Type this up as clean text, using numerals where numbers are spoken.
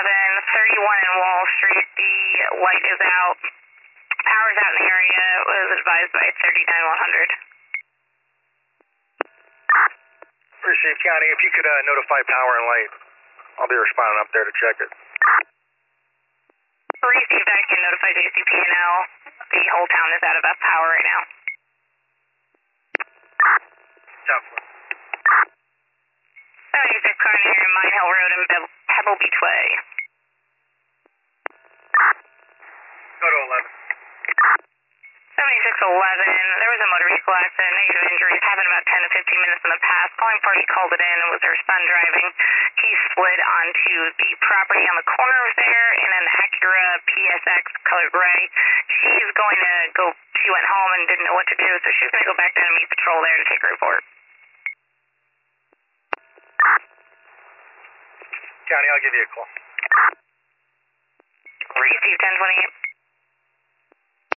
31 in Wall Street. The light is out. Power's out in the area. It was advised by 39100. Receive County. If you could notify power and light, I'll be responding up there to check it. Receive that. Can notify JCP&L. The whole town is out of power right now. Southwest. 76 car near Mine Hill Road and Pebble Beach Way. Go to 11. 7611, there was a motor vehicle accident, negative injuries, happened about 10 to 15 minutes in the past. Calling party called it in. It was her son driving. He slid onto the property on the corner of there in an Acura PSX color gray. She's going to go, she went home and didn't know what to do, so she's going to go back down and meet patrol there to take a report. County, I'll give you a call. Receive 1028.